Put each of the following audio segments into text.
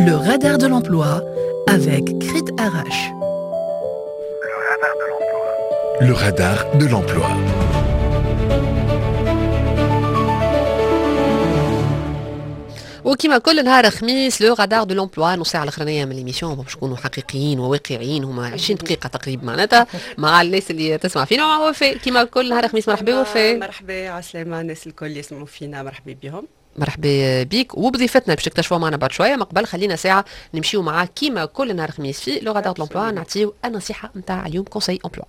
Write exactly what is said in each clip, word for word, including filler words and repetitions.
Le radar de l'emploi avec Crit Arrache. Le radar de l'emploi. وكما كل نهار خميس لو رادار دو لومبلوا نص ساعه الاخرانيه من ليميسيون باش نكونوا حقيقيين وواقعيين هما عشرين دقيقه تقريبا معناتها مع الناس اللي تسمع فينا ومع وفاء كما كل نهار خميس. مرحبا وفاء. مرحبا عسلامة الناس الكل يسمعوا فينا، مرحبا بهم. مرحبا بيك وبضيفتنا باش تكتشفوا معنا بعد شويه. ما قبل خلينا ساعه نمشيو معاه كيما كل نهار خميس في لو رادار دو لومبلوا نعطيو النصيحه نتاع اليوم كونساي امبلوا.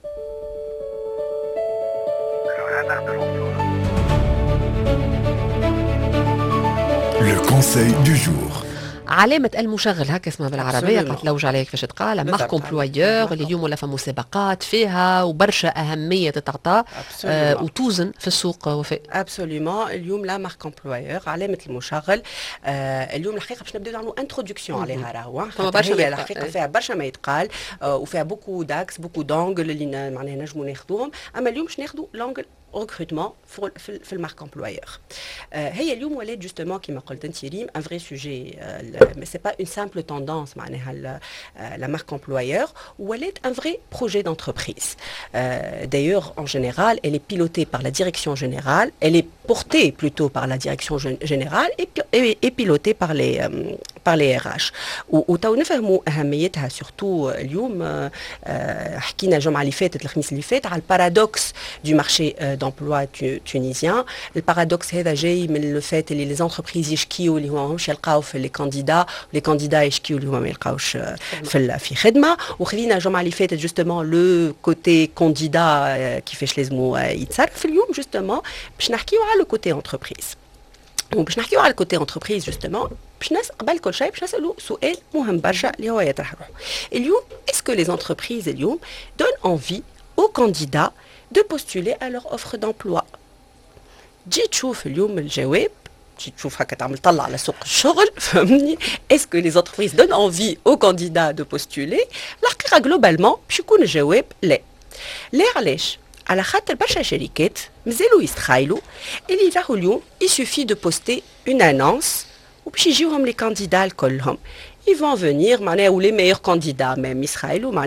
Le conseil du jour. علامة المشغل هكا اسمها بالعربية، قالت لوج عليك كيفاش تقال مارك امبلويور اللي اليوم ولا فما مسابقات فيها وبرشا أهمية تتعطى آه وتوزن في السوق وفاء. ابسوليومون اليوم لا مارك امبلويور علامة المشغل. آه اليوم الحقيقة باش نبداو نعملوا انتروداكسيون عليها راهو فما برشا الحقيقة فيها برشا ما يتقال آه وفيها بوكو داكس بوكو دونغل اللي معناها نجموا ناخذوهم، أما اليوم باش ناخذوا لونغل recrutement في المارك امبلويور. هي اليوم ولات جوستومون كيما قلت انت ريم ان فري سوجي، مي سي با اون سامبل توندونس معناها لا مارك امبلويور، ولات ان فري بروجي d'entreprise. D'ailleurs en général elle est pilotée par la direction générale, elle est portée plutôt par la direction générale et, et, et pilotée par les euh, par les R H. وتو نفهموا اهميتها سورتو اليوم. حكينا الجمعه اللي فاتت الخميس اللي فات على البارادوكس دو مارشي d'emploi tunisien. البارادوكس هذا جاي من لو فات اللي لي زونتربريز يشكيو اللي هما مش يلقاو في لي كانديدا، ولي كانديدا يشكيو اللي هما ما يلقاوش في في خدمه. وخذينا الجمعه اللي فاتت جوستومون لو كوتي كانديدا كيفاش لازمو يتصرف. اليوم جوستومون باش نحكيو على لو كوتي انتربريز، وباش نحكيو على الكوتي انتربريز جوستومون باش ناس قبل كل شيء باش نسالوا سؤال مهم برشا اللي هو يطرح روحه اليوم. اسكو لي زونتربريز اليوم دون انفي aux candidats de postuler à leur offre d'emploi؟ تجي تشوف اليوم الجواب، تجي تشوف هكا تعمل طلع على سوق الشغل فهمني. اسكو لي زونتربريز دون انفي aux candidats de postuler؟ الحقيقه جلوبالمون باش يكون الجواب لا. لا علاش؟ على خاطر برشا شركات مازالوا يستخايلوا اللي راهو اليوم يسوفي دو بوستي اون انونس وباش يجيوهم لي كانديدا الكلهم. Ils vont venir, ou les meilleurs candidats, même Israël, ou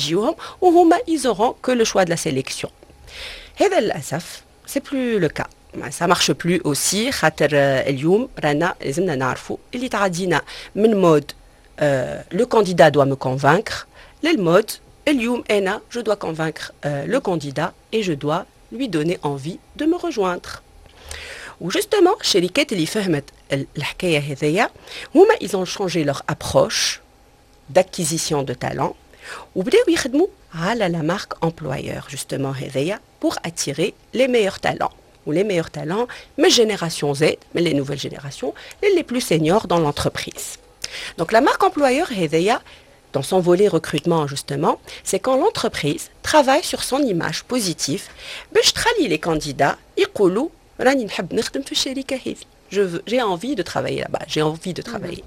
ils auront que le choix de la sélection. Et c'est plus le cas. Ça ne marche plus aussi. اليوم رانا لازمنا نعرفوا اللي تعدينا من mode le candidat doit me convaincre للمود اليوم أنا je dois convaincre le candidat et je dois lui donner envie de me rejoindre. وجوستومون الشركات اللي فهمت الحكايه هذيا هما ils ont changé leur approche d'acquisition de talent وبداو يخدموا على la marque employeur justement هذيا pour attirer les meilleurs talents. ou les meilleurs talents mais génération Z, mais les nouvelles générations, les, les plus seniors dans l'entreprise. Donc la marque employeur هذيا dans son volet recrutement justement, c'est quand l'entreprise travaille sur son image positive باش تخلي les candidats يقولوا راني نحب نخدم في الشركة هذه. Je veux, j'ai envie de travailler là-bas, j'ai envie de travailler.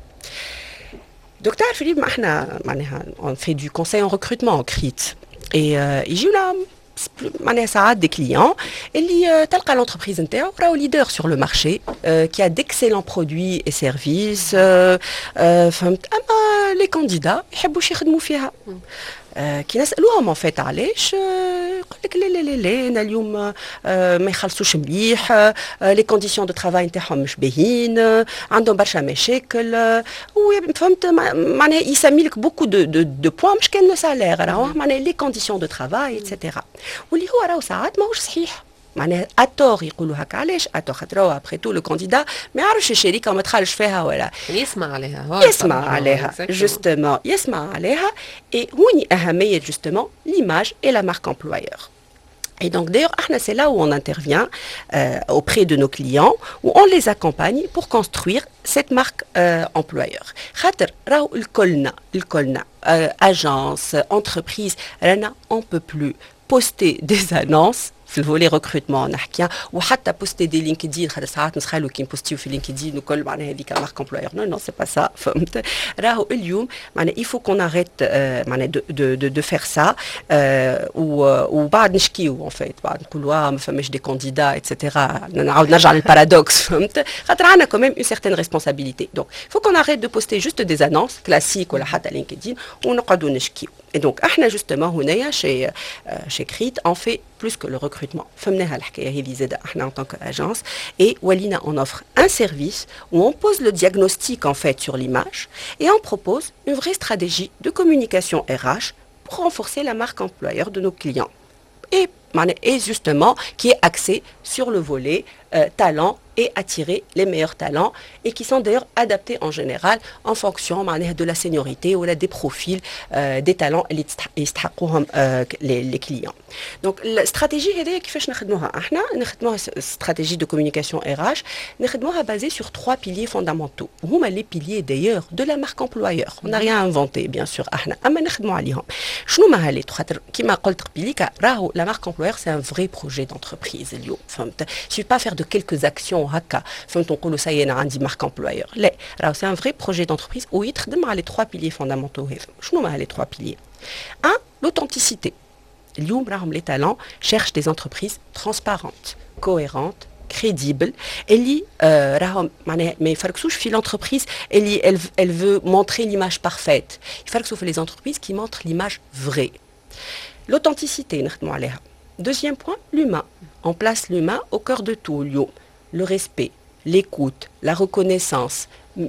Donc تعرف اليوم احنا معناها on fait du conseil en recrutement en Crit et euh, يجيونا معناها ساعات des clients اللي تلقى l'entreprise نتاعو راهو leader sur le marché euh, qui a d'excellents produits et services euh, euh, فهمت. اما les candidats يحبوش يخدموا فيها. كي نسالوهم ان فيت علاش يقول لك لا لا لا لا انا اليوم ما يخلصوش مليح، لي كونديسيون دو ترافاي نتاعهم مش باهيين، عندهم برشا مشاكل. وفهمت معناها يسمي لك بوكو دو دو دو بوان مش كان لو سالير راهو معناها لي كونديسيون دو ترافاي ايتترا، واللي هو راهو ساعات ماهوش صحيح. معناها اتور يقولوا هكا علاش اتور خاطر هو ابخي تو لو كانديدا ما يعرفش الشركه وما دخلش فيها ولا يسمع عليها يسمع عليها جوستومون يسمع عليها. اي هوني اهميه جوستومون ليماج اي لا مارك امبلويور. Et donc d'ailleurs c'est là où on intervient euh, auprès de nos clients, où on les accompagne pour construire cette marque euh, employeur. خاطر راهو الكلنا الكلنا agence entreprise رانا on peut plus poster des annonces في الفولي ريكروتمون نحكي وحتى بوستي دي لينكدين خاطر ساعات نسخلوا كي نبوستيو في لينكدين وكل معناها هذيك مارك امبلويور نو نو سي با سا فهمت راهو اليوم معناها il faut qu'on arrête معناها de de de de faire ça وبعد نشكيو en fait بعد نقولوا ما فماش دي كانديدا ايتترا نعاود نرجع للبارادوكس فهمت خاطر عندنا quand même une certaine responsabilité donc il faut qu'on arrête de poster juste des annonces classiques ولا حتى لينكدين ونقعدوا نشكيو et donc احنا justement هنايا chez chez Crit on fait plus que le recrutement. فهمناها الحكايه هذه زاده احنا en tant qu'agence et Walina on offre un service où on pose le diagnostic en fait sur l'image et on propose une vraie stratégie de communication R H pour renforcer la marque employeur de nos clients et et justement qui est axé sur le volet euh, talent et attirer les meilleurs talents et qui sont d'ailleurs adaptés en général en fonction de la seniorité ou des profils euh, des talents euh, les, les clients. Donc la stratégie هذه كيفاش نخدموها احنا نخدموها stratégie de communication R H نخدموها basée sur trois piliers fondamentaux هما les piliers d'ailleurs de la marque employeur. On n'a rien inventé bien sûr احنا اما نخدموا عليهم. شنو ما هالي خاطر كيما قلت قبيليك راهو la marque employeur c'est un vrai projet d'entreprise اليوم فهمت. Il suffit pas faire de quelques actions هكا فهمت نقولوا سي انا عندي marque employeur. لا راهو c'est un vrai projet d'entreprise où يتخدم على les trois piliers fondamentaux هذو. شنو ما هالي trois piliers. Un, l'authenticité. اليوم راهم les talents cherchent des entreprises transparentes, cohérentes, crédibles. اللي راهم معناها ما يفرقسوش في l'entreprise اللي elle, elle veut montrer l'image parfaite. يفرقسوا في les entreprises qui montrent l'image vraie. L'authenticité نخدموا عليها. Deuxième point, l'humain. On place l'humain au cœur de tout اليوم. Le respect, l'écoute, la reconnaissance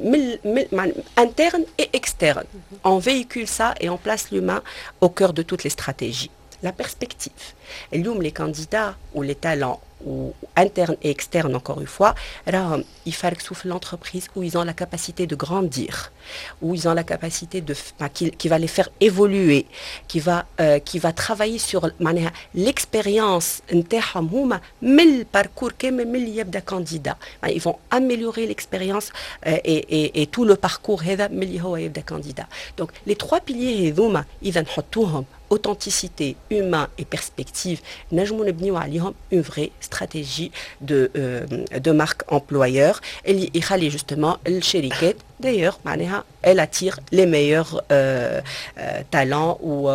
interne et externe. On véhicule ça et on place l'humain au cœur de toutes les stratégies. La perspective. Et les candidats ou les talents ou internes et externes encore une fois, ils font l'entreprise où ils ont la capacité de grandir, où ils ont la capacité de qui, qui va les faire évoluer, qui va euh, qui va travailler sur l'expérience نتاعهم هما من الباركور كامل من اللي يبدا candidat. Ils vont améliorer l'expérience euh, et, et, et tout le parcours هذا من اللي هو يبدا candidat. Donc les trois piliers هذوما إذا نحطوهم authenticité, humain et perspective, نجمو نبنيو عليهم une vraie stratégie de euh, de marque employeur اللي يخلي justement الشركات d'ailleurs معناها elle attire les meilleurs euh, euh, talents و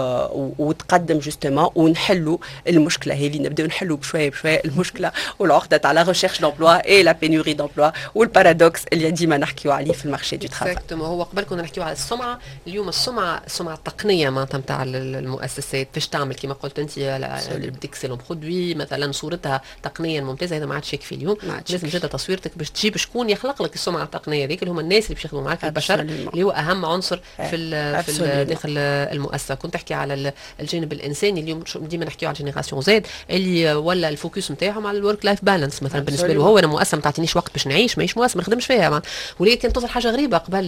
وتقدم justement ونحلوا المشكله هذه نبداو نحلوا بشويه بشويه المشكله والعقده تاع لا recherche d'emploi et la pénurie d'emploi والبارادوكس اللي ديما نحكيو عليه في المارشي دو ترافاي. اكزاكتومون هو قبل كنا نحكيو على السمعه اليوم السمعه السمعه التقنيه معناتها نتاع المؤسسات فاش تعمل كما قلت انت تكسل برودوي مثلا صورتها تقنيا ممتازه هذا ما عادش يكفي اليوم لازم جدا تصويرتك باش تجيب شكون يخلق لك السمعه التقنيه هذيك اللي هما الناس اللي باش يخدموا معك البشر اللي هو اهم عنصر في ال في ال داخل المؤسسه. كنت تحكي على الجانب الانساني اليوم ديما نحكيو على جينيراسيون زاد اللي ولا الفوكس نتاعهم على الورك لايف بالانس مثلا بالنسبه له هو انا مؤسسه ما تعطينيش وقت باش نعيش ماهيش مؤسسه ما نخدمش فيها ولكن توصل حاجه غريبه قبل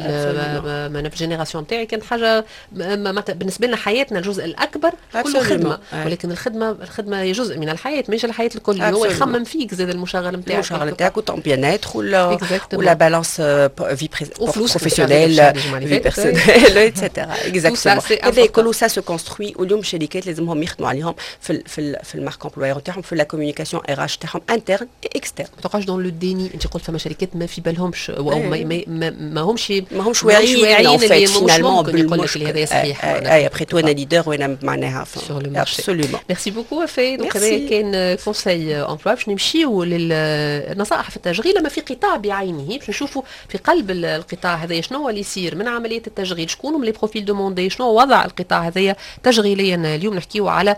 ما في الجينيراسيون نتاعي كانت حاجه بالنسبه لنا حياتنا الجزء الاكبر كله خدمه ولكن الخدمه الخدمه هي جزء من الحياه مش الحياه الكل هو يخمم فيك زاد المشغل نتاعك المشغل نتاعك وطون بيان اتر ولا ولا بالانس في بروفيسيونيل في بيرسونيل ايتترا اكزاكتومون هذا كله سا سو كونستروي واليوم الشركات لازمهم يخدموا عليهم في في في المارك امبلويور نتاعهم في لا كوميونيكاسيون ار اتش تاعهم انترن اي اكسترن. ما تبقاش دون لو ديني انت قلت فما شركات ما في بالهمش ما ما همش ما همش واعيين ان فيت فينالمون بالمشكل هذا صحيح. اي ابري تو انا ليدر وانا معناها ابسولومون. ميرسي بوكو وفاء. دونك هذا كان كونساي امبلوا باش نمشيو للنصائح في التشغيل لما في قطاع بعينه باش نشوفوا في قلب القطاع هذا شنو هو اللي يصير من عمليه التشغيل شكون هم لي بروفيل دوموندي شنو وضع القطاع هذايا تشغيليا. اليوم نحكيو على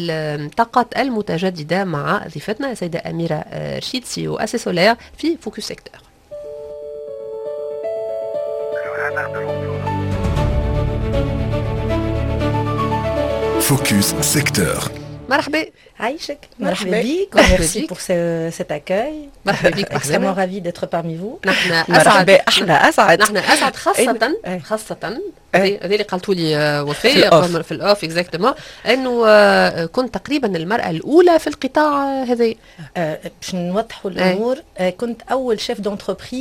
الطاقات المتجدده مع ضيفتنا السيده اميره رشيد سي او اسي سولير في فوكس سيكتور. Focus Secteur. مرحبا عايشك مرحبا بك merci pour ce, cet accueil مرحبا بك extrêmement ravi d'être parmi vous. نحن اسعد احنا اسعد نحن اسعد خاصه خاصه هذا اللي قالتوا لي وفاء في الاوف اكزاكتومون انه كنت تقريبا المراه الاولى في القطاع هذا. باش نوضحوا الامور كنت اول شيف دونتربريز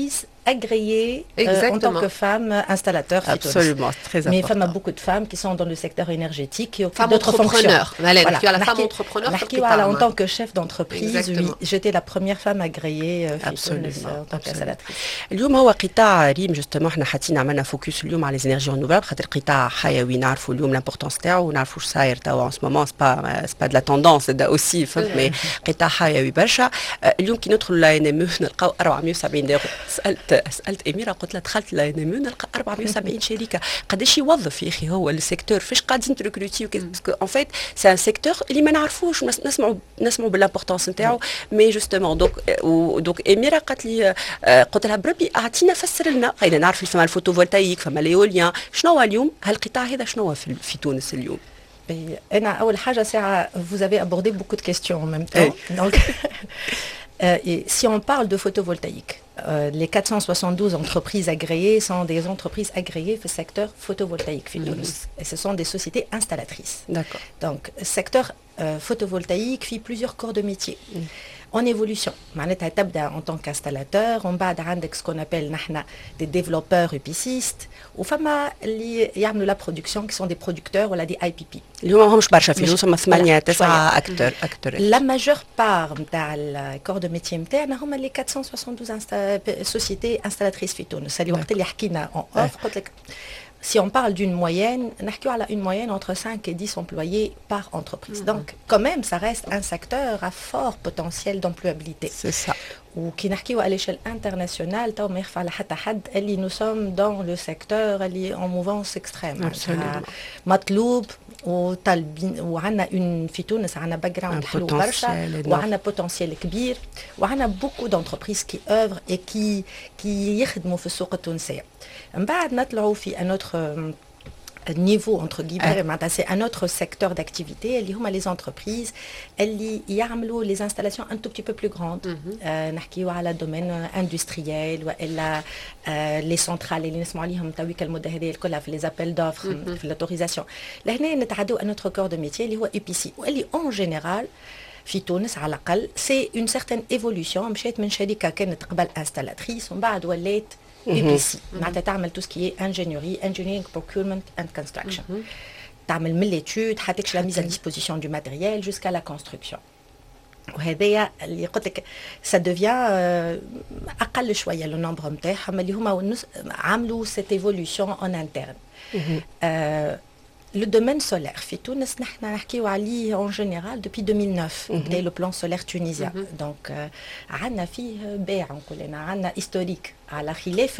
agréée euh, en tant que femme installateur. Absolument, c'est très important. Mais il y a beaucoup de femmes qui sont dans le secteur énergétique qui ont d'autres fonctions. Voilà, voilà. La femme entrepreneur. En tant que chef d'entreprise, oui, j'étais la première femme agréée en tant qu'installatrice. اليوم هو قطاع ريم جوستومون احنا حاطين عملنا فوكس اليوم على ليزينيرجي رينوفابل خاطر قطاع حيوي نعرفوا اليوم لامبورطونس تاعو ونعرفوا واش صاير توا ان سو مومون سي با سي با دو لا توندونس هذا اوسي فهمت مي قطاع حيوي برشا اليوم كي ندخلوا لا ان ام نلقاو أربعمائة وسبعين دقيقة سالت سالت اميره قلت لها دخلت لا ان ام نلقى أربعمائة وسبعين شركه قداش يوظف يا اخي هو السيكتور فاش قاعدين تريكروتي باسكو ان فيت سي ان سيكتور اللي ما نعرفوش نسمعوا نسمعوا بالامبورطونس نتاعو مي جوستومون دونك دونك اميره قالت لي قلت لها بربي اعطينا فسر لنا قايله نعرف فما الفوتوفولتايك فما الايوليان شنو هو اليوم هالقطاع هذا شنو هو في, في تونس اليوم انا اول حاجه ساعه vous avez abordé beaucoup de questions en même temps donc euh, et si on parle de photovoltaïque euh, les quatre cent soixante-douze entreprises agréées sont des entreprises agréées في secteur photovoltaïque في تونس et ce sont des sociétés installatrices. D'accord. Donc secteur euh, photovoltaïque fait plusieurs corps de métier. Mm. En évolution, معناتها تبدا en tant qu'installateur ومن بعد عندك ce qu'on appelle نحنا des développeurs épiciste وفما اللي يعملوا la production qui sont des producteurs ولا des I P P. اللي هما ماهمش برشا في تونس هما ثمانية تسعة أكتر أكتر. La majeure part نتاع الكور دو ميتي نتاعنا هما les quatre cent soixante-douze sociétés installatrices في تونس. اللي وقت اللي حكينا en off قلت لك si on parle d'une moyenne, on a une moyenne entre cinq et dix employés par entreprise. Mm-hmm. Donc, quand même, ça reste un secteur à fort potentiel d'employabilité. C'est ça. Ou qui n'a à l'échelle internationale, nous sommes dans le secteur en mouvance extrême. Absolument. Matloub, on a une fitoune, ça a un background un potentiel كبير, on a beaucoup d'entreprises qui œuvrent et qui qui يخدموا في السوق التونسية. من بعد نطلعوا في un autre niveau entre guillemets, c'est un autre secteur d'activité, اللي هما les entreprises اللي يعملوا les installations un tout petit peu plus grandes. نحكيو على domaine industriel وإلا les centrales اللي نسمعوا عليهم تويك المدة هذه كلها في les appels d'offres في l'autorisation. لهنا نتعدوا un autre corps de métier اللي هو E P C واللي en général في تونس على الأقل سي une certaine évolution. مشيت من شركة كانت قبل installatrice ومن بعد وليت E P C معناتها تعمل tout ce qui est ingénierie, engineering, procurement and construction. تعمل من l'étude حتى la mise à disposition du matériel jusqu'à la construction. وهذايا اللي قلت لك ça devient أقل شوية le nombre نتاعهم اللي هما عملوا cette évolution en interne. Le domaine solaire, في تونس نحن نحكيو عليه en général depuis deux mille neuf, mm-hmm. le plan solaire tunisien. Mm-hmm. Donc عندنا فيه بيع نقول عندنا historique على خلاف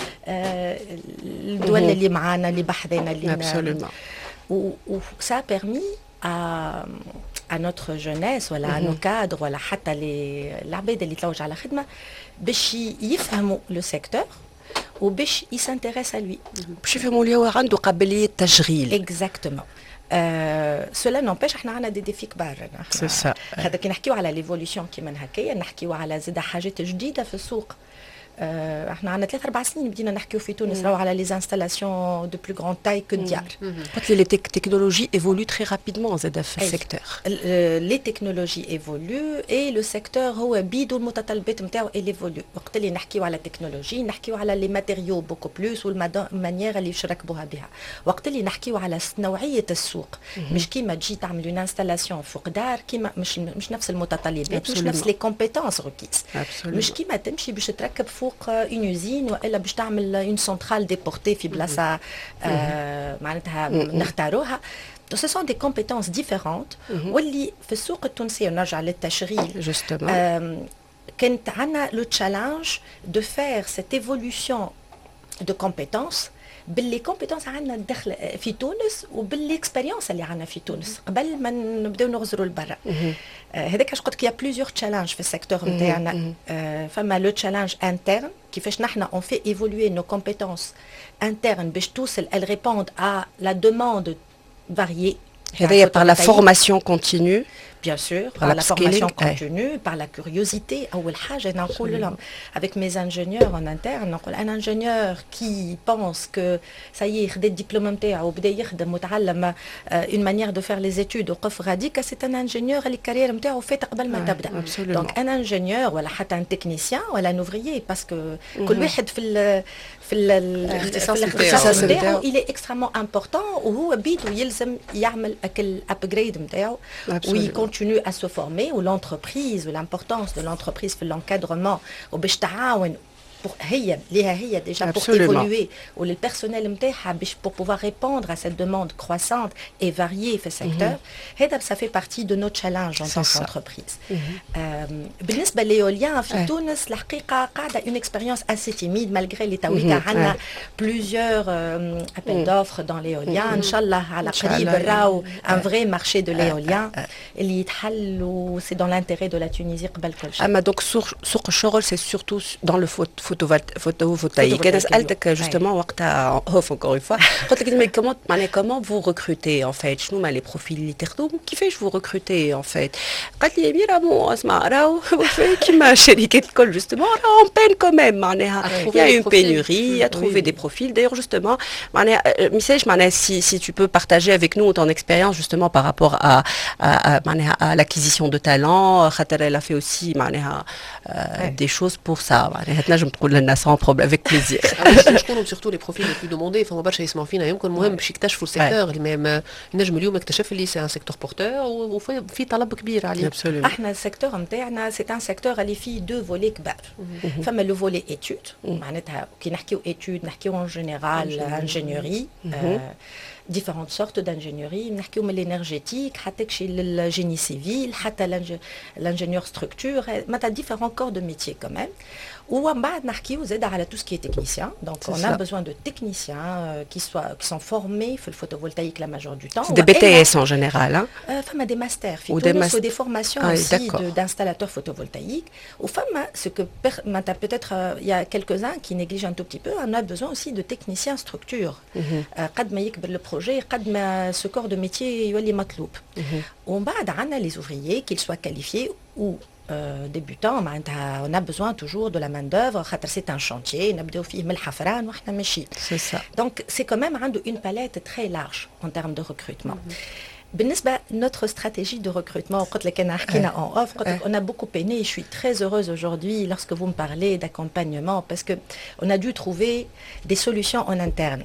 الدول mm-hmm. اللي معانا اللي بحذنا اللي Absolument. و, و ça a permis à à notre jeunesse ولا à nos cadres ولا حتى العباد اللي تلوج على خدمة باش يفهموا le secteur وباش يسانتيريس à lui. باش يفهموا اللي هو عنده قابلية تشغيل. Exactement. Euh, cela n'empêche احنا عندنا دي ديفي كبار. سي سا. هذا كي نحكيو على ليفوليسيون كيما هكايا نحكيو على زيد حاجات جديدة في السوق. Euh, احنا عندنا ثلاث اربع سنين بدينا نحكيو في تونس راهو على لي انستالاسيون دو بلو غراند تاي كو الديار. قلت لي لي تكنولوجي ايفولو تري رابيدمون زاد في السيكتور. لي تكنولوجي ايفولو اي لو سيكتور هو بيدو المتطلبات نتاعو ايفولو. وقت اللي نحكيو على التكنولوجي نحكيو على لي ماتيريو بوكو بلوس والمانيير اللي باش يركبوها بها. وقت اللي نحكيو على نوعيه السوق مش كيما تجي تعمل اون انستالاسيون فوق دار كيما مش مش نفس المتطلبات مش نفس لي كومبيتونس ريكيس. مش كيما تمشي باش تركب فوق une usine والا باش تعمل une centrale déportée في بلاصه معناتها نختاروها. Ce sont des compétences différentes واللي في السوق التونسي نرجع للتشغيل justement كانت عندنا le challenge de faire cette évolution de compétences باللي كومبيتونس عندنا الدخل في تونس وبالاكسبيريونس اللي عندنا في تونس قبل ما نبداو نغزروا لبرا. هذاك اش قلت لك يا بليزيور تشالنج في السيكتور نتاعنا. فما لو تشالنج انترن كيفاش نحنا اون في ايفولوي نو كومبيتونس انترن باش توصل ال ريبوند ا لا دوموند فاريي هذا par la formation continue. Bien sûr, par, par la, la formation ouais. continue, par la curiosité. Avec mes ingénieurs en interne, un ingénieur qui pense que ça y est, des diplômes ou une manière de faire les études, c'est un ingénieur qui a carrière fait Donc un ingénieur, voilà, un technicien ou un ouvrier, parce que في الاختصاص نتاعو il est extrêmement important وهو بيدو يلزم يعمل اكل ابجريد نتاعو ويكونتينيو à se former ou l'entreprise ou l'importance de l'entreprise في l'encadrement وباش تعاون pour هي ليها هي déjà pour évoluer ou le personnel نتاعها pour pouvoir répondre à cette demande croissante et variée في السيكتور هذا ça fait partie de nos challenges en tant qu'entreprise. بالنسبه للإيوليان في تونس الحقيقه قاعده une expérience assez timide malgré les تويكا عندنا plusieurs appels d'offres dans l'éolien ان شاء الله على قريب نراو un vrai marché de l'éolien اللي يتحل و c'est dans l'intérêt de la Tunisie قبل كل شيء. اما donc سوق الشغل c'est surtout dans le foot photovoltaïque. انا سالتك justement وقتها اوف encore une fois قلت لك mais comment معناها comment vous recrutez en fait شنو ما les profils اللي تاخذوهم كيفاش vous recrutez en fait قالت لي اميره بون اسمع راهو كيما الشركات الكل justement راهو on peine quand même معناها il y a une pénurie à trouver des profils d'ailleurs justement معناها ميساج معناها si si tu peux partager avec nous ton expérience justement par rapport à à معناها à l'acquisition de talents خاطر elle a fait aussi معناها des choses pour ça معناها تنجم تقول لنا sans problème avec plaisir. شكونهم surtout les profils les plus demandés فما برشا يسمعوا فينا يمكن مهم باش يكتشفوا السيكتور اللي نجم اليوم اكتشف اللي سي ان سيكتور بورتور وفي طلب كبير عليه. احنا السيكتور نتاعنا سي ان سيكتور اللي فيه دو فولي كبار. فما لو فولي ايتود معناتها كي نحكيو ايتود نحكيو ان جينيرال انجينيوري différentes sortes d'ingénierie نحكيو من l'énergétique حتى كشي للجيني سيفيل حتى l'ingénieur structure معناتها différents corps de métier quand même. ومن بعد نحكيو زاد على tout ce qui est technicien. Donc on a besoin de techniciens euh, qui soient qui sont formés في الفوتوفولtaïque la majorité du temps. C'est des B T S en général hein. Euh, فما des masters في تونس ou des formations ah, aussi de, d'installateurs photovoltaïques. وفما ce que peut-être il euh, y a quelques-uns qui négligent un tout petit peu, on a besoin aussi de techniciens structure. قد ما يكبر le projet قد ما ce corps de métier يولي مطلوب. ومن بعد عندنا les ouvriers qu'ils soient qualifiés ou Euh, débutants, on a besoin toujours de la main-d'œuvre, c'est un chantier, c'est ça. Donc c'est quand même une palette très large en termes de recrutement. بالنسبة notre stratégie de recrutement, on a beaucoup peiné et je suis très heureuse aujourd'hui lorsque vous me parlez d'accompagnement parce que on a dû trouver des solutions en interne.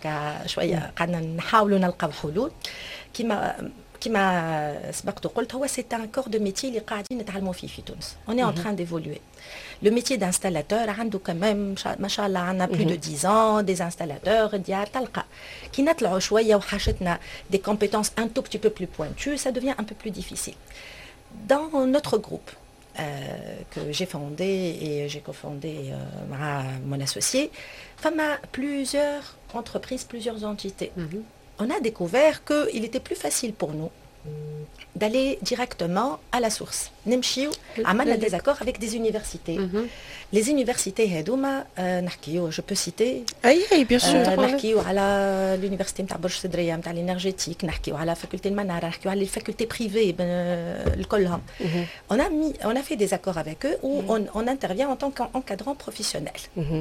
كما سبقت وقلت هو c'est un corps de métier اللي قاعدين نتعلموا فيه في تونس. On est en train d'évoluer. Le métier d'installateur عنده quand même ما شاء الله عندنا plus de dix ans des installateurs ديار تلقى كي نطلعوا شويه وحاجتنا des compétences un tout petit peu plus pointues ça devient un peu plus difficile. Dans notre groupe euh, que j'ai fondé et j'ai cofondé euh, مع mon associé, فما plusieurs entreprises, plusieurs entités. Mm-hmm. On a découvert qu'il était plus facile pour nous d'aller directement à la source. Nimchiou, عملنا des accords avec des universités. Mm-hmm. Les universités هذوما نحكيو je peux citer. اي اي bien sûr. نحكيو على l'université نتاع برج سدرية نتاع l'énergétique, نحكيو على faculté المنارة, نحكيو على les facultés privées الكلهم. On a mis on a fait des accords avec eux où on on intervient en tant qu'encadrant professionnel.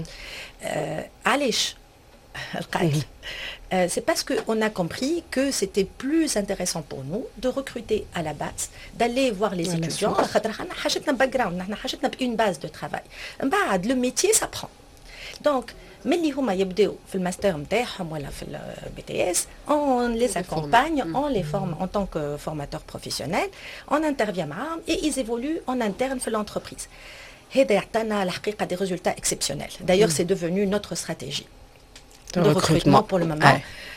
علاش القاعدة Euh, c'est parce qu'on a compris que c'était plus intéressant pour nous de recruter à la base, d'aller voir les ouais, étudiants. On a une base de travail. Le métier s'apprend. Donc, mais les gens qui sont في الماستر نتاعهم ولا في البي تي اس on les accompagne, on les forme en tant que formateur professionnel, on intervient معاهم et ils évoluent en interne في l'entreprise. هذا يعطينا الحقيقة des résultats exceptionnels. D'ailleurs, c'est devenu notre stratégie de, de recrutement. recrutement pour le moment.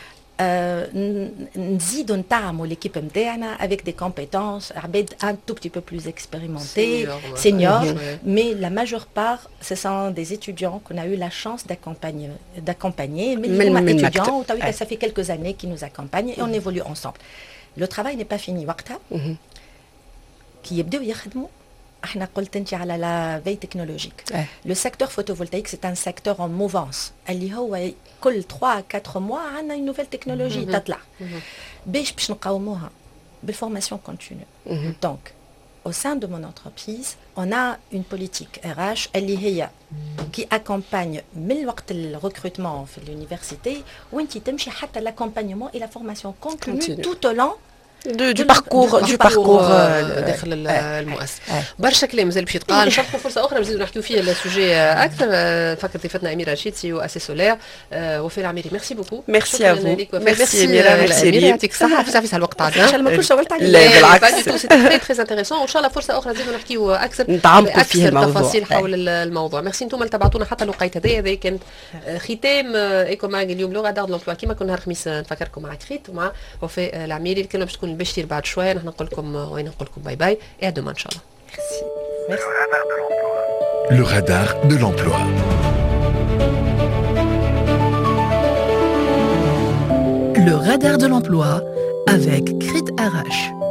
نزيدو نتعموا l'équipe نتاعنا avec des compétences عباد un tout petit peu plus expérimentés, seniors, mais la majeure part ce sont des étudiants qu'on a eu la chance d'accompagner d'accompagner mais les étudiants ça fait quelques années qui nous accompagnent et on évolue ensemble. Le travail n'est pas fini وقتها كي يبداو يخدموا احنا قلت انت على لا في تكنولوجيك لو سيكتور فوتوفولتايك سي ان سيكتور ان موفانس اللي هو كل ثلاثة أربعة موا عندنا une nouvelle technologie تطلع باش باش نقاوموها بالفورماسيون كونتينيو دونك au sein de mon entreprise on a une politique R H اللي هي qui accompagne من وقت الريكروتمون في l'université وانت تمشي حتى l'accompagnement et la formation continue tout au long دو دو باركور دو باركور داخل المؤسسه. برشا كلام مازال باش يتقال، نشوفوا فرصه اخرى نزيدوا نحكيوا فيها السوجي اكثر. فكرت ضيفتنا اميره رشيد سي او اسي سولير وفاء العميري. ميرسي بوكو. ميرسي ا فو. ميرسي اميره. ميرسي يعطيك الصحه. في سافيس على الوقت عاد. ان شاء الله ما كنتش طولت عليك. لا بالعكس سي تري تري انتريسون وان شاء الله فرصه اخرى نزيدوا نحكيوا اكثر نتعمقوا في الموضوع تفاصيل حول الموضوع. ميرسي انتم اللي تبعتونا حتى الوقيته هذه. هذه كانت ختام ايكو ماغ اليوم لو رادار دو لومبلوا كيما كنا نهار الخميس نفكركم مع كريت ومع وفاء العميري. الكلمه باش تكون البشير بعد شويه. نحن نقول لكم وين نقول لكم باي باي et à demain inchallah. Merci. Merci. Le radar de l'emploi. Le radar de l'emploi avec Krit Arash.